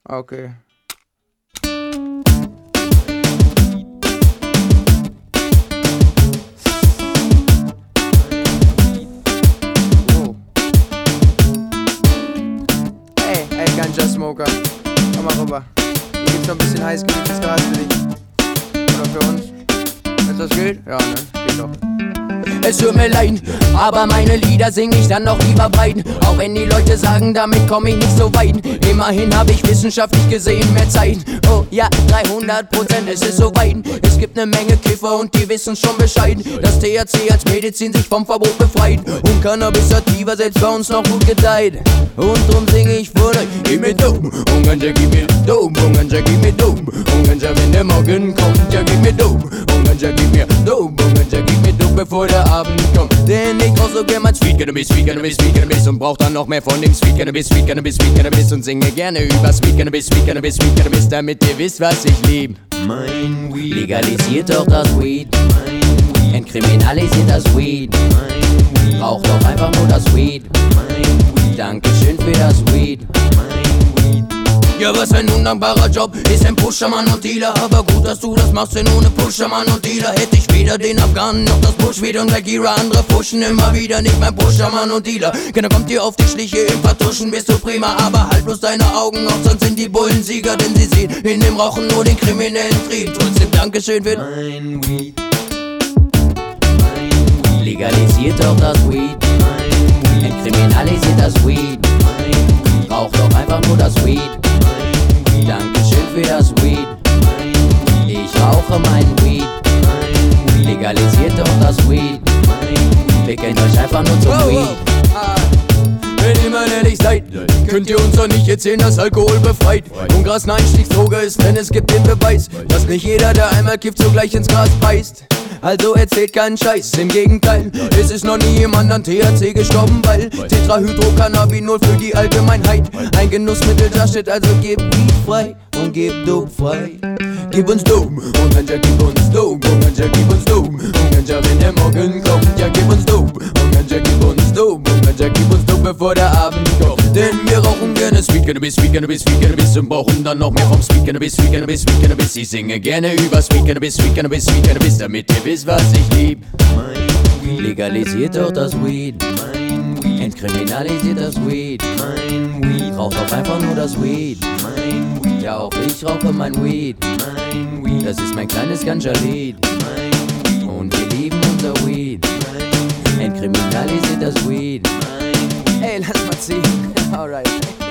Okay. Wow. Ey, Ganja Smoker. Komm mal rüber. Hier gibt's noch ein bisschen heißgeliebtes Gras für dich. Oder für uns. Wenn das geht? Ja, ne? Geht doch. Es tut mir leid, aber meine Lieder sing ich dann noch lieber breit. Auch wenn die Leute sagen, damit komm ich nicht so weit. Immerhin hab ich wissenschaftlich gesehen mehr Zeit. Oh ja, 300%, es ist soweit. Es gibt ne Menge Kiffer und die wissen schon Bescheid, dass THC als Medizin sich vom Verbot befreit. Und Cannabis sativa selbst bei uns noch gut gedeiht. Und drum singe ich vor euch: Gib mir Dope, und Ganja gib mir Dope, und Ganja gib mir Dope, und Ganja wenn der Morgen kommt, ja gib mir Dope, und Ganja gib mir Dope, und Ganja gib mir Dope, bevor der Abend kommt. Denn ich rauch so gern mein Sweet Cannabis, Sweet Cannabis, Sweet Cannabis und brauch dann noch mehr von dem Sweet Cannabis, Sweet Cannabis, Sweet Cannabis und singe gerne über Sweet Cannabis, Sweet Cannabis, Sweet Cannabis, damit ihr wisst, was ich lieb. Mein Weed, Legalisiert doch das Weed, mein Weed, entkriminalisiert das Weed, mein Weed, rauch doch einfach nur das Weed. mein Weed, Dankeschön für das Weed. mein Weed. Ja, was ein undankbarer Job, ist ein Pushermann und Dealer. Aber gut, dass du das machst, denn ohne Pushermann und Dealer hätte ich weder den Afghanen noch das Bushweed und Gagira. Andere pushen immer wieder, nicht mein Pushermann und Dealer. Keiner kommt dir auf die Schliche, im Vertuschen bist du prima. Aber halt bloß deine Augen auf, sonst sind die Bullen Sieger. Denn sie sehen in dem Rauchen nur den kriminellen Trieb. Trotzdem Dankeschön für Mein Weed, mein Weed, Legalisiert doch das Weed, mein Weed, entkriminalisiert das Weed, mein Weed, rauch doch einfach nur das Weed. mein Weed, Dankeschön für das Weed. mein Weed, Ich rauche mein Weed, mein Weed, legalisiert doch das Weed. mein Wir kennen euch einfach nur zum Weed. Wenn ihr mal ehrlich seid, könnt ihr uns doch nicht erzählen, dass Alkohol befreit und Gras eine Einstiegsdroge ist, denn es gibt den Beweis, dass nicht jeder, der einmal kifft, sogleich ins Gras beißt. Also erzählt keinen Scheiß, im Gegenteil, es ist noch nie jemand an THC gestorben, weil Tetrahydrocannabinol für die Allgemeinheit ein Genussmittel darstellt. Also gib Weed frei und gib Dope frei. Gib uns Dope und Ganja gib uns Dope und Ganja gib uns Dope und Ganja wenn der Morgen kommt, ja gib uns Dope und Ganja gib uns Dope und Ganja gib uns Dope, bevor der Abend kommt. Denn wir rauchen gerne Sweet Cannabis, Sweet Cannabis, Sweet Cannabis und brauchen dann noch mehr vom Sweet Cannabis, Sweet Cannabis, Sweet Cannabis. Ich singe gerne über Sweet Cannabis, Sweet Cannabis, Sweet Cannabis, damit ihr wisst, was ich lieb. Weed, Legalisiert doch das Weed, mein Weed, entkriminalisiert das Weed, mein Weed, raucht doch einfach nur das Weed. mein Weed, Ja, auch ich rauche mein Weed, mein Weed, das ist mein kleines Ganja-Lied. mein Weed, Und wir lieben unser Weed, mein Weed, entkriminalisiert das Weed. mein Weed. Ey, lass mal ziehen. Alright.